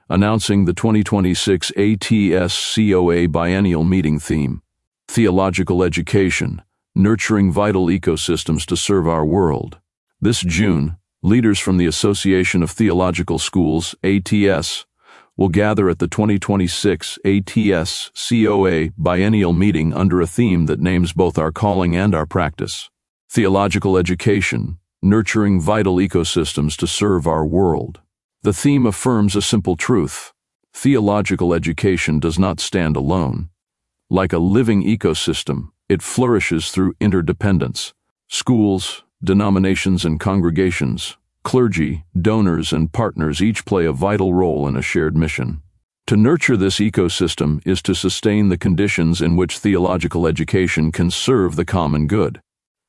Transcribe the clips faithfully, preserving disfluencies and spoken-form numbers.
announcing the twenty twenty-six A T S C O A Biennial Meeting theme, Theological Education, Nurturing Vital Ecosystems to Serve Our World. This June, leaders from the Association of Theological Schools, A T S, will gather at the twenty twenty-six A T S C O A Biennial Meeting under a theme that names both our calling and our practice: Theological Education, Nurturing Vital Ecosystems to Serve Our World. The theme affirms a simple truth: theological education does not stand alone. Like a living ecosystem, it flourishes through interdependence. Schools, denominations and congregations, clergy, donors, and partners each play a vital role in a shared mission. To nurture this ecosystem is to sustain the conditions in which theological education can serve the common good.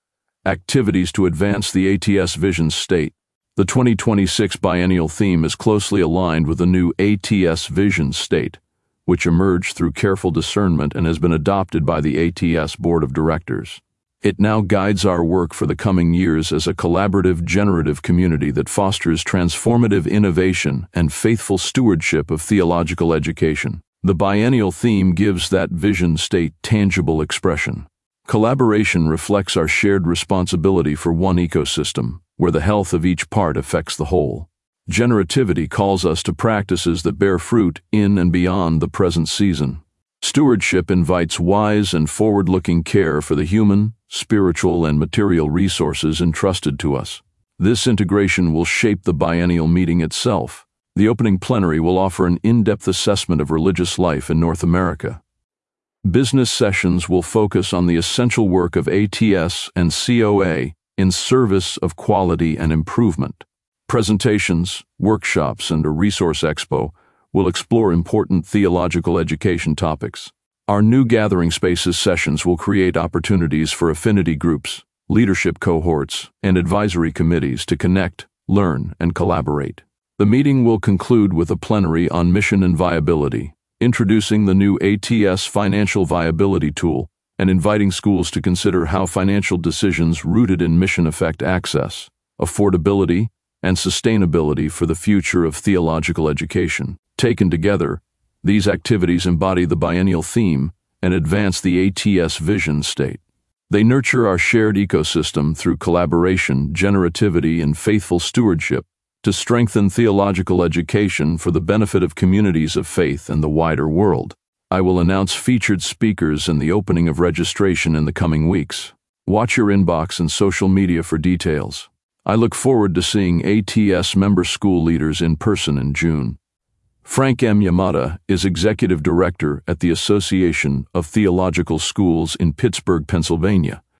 Activities to advance the A T S vision state. The twenty twenty-six biennial theme is closely aligned with the new A T S vision state, which emerged through careful discernment and has been adopted by the A T S Board of Directors. It now guides our work for the coming years as a collaborative, generative community that fosters transformative innovation and faithful stewardship of theological education. The biennial theme gives that vision state tangible expression. Collaboration reflects our shared responsibility for one ecosystem, where the health of each part affects the whole. Generativity calls us to practices that bear fruit in and beyond the present season. Stewardship invites wise and forward-looking care for the human, spiritual, and material resources entrusted to us. This integration will shape the biennial meeting itself. The opening plenary will offer an in-depth assessment of religious life in North America. Business sessions will focus on the essential work of A T S and C O A in service of quality and improvement. Presentations, workshops, and a resource expo will explore important theological education topics. Our new gathering spaces sessions will create opportunities for affinity groups, leadership cohorts, and advisory committees to connect, learn, and collaborate. The meeting will conclude with a plenary on mission and viability, introducing the new A T S financial viability tool and inviting schools to consider how financial decisions rooted in mission affect access, affordability, and sustainability for the future of theological education. Taken together, these activities embody the biennial theme and advance the A T S vision state. They nurture our shared ecosystem through collaboration, generativity, and faithful stewardship to strengthen theological education for the benefit of communities of faith and the wider world. I will announce featured speakers and the opening of registration in the coming weeks. Watch your inbox and social media for details. I look forward to seeing A T S member school leaders in person in June. Frank M. Yamada is Executive Director at the Association of Theological Schools in Pittsburgh, Pennsylvania.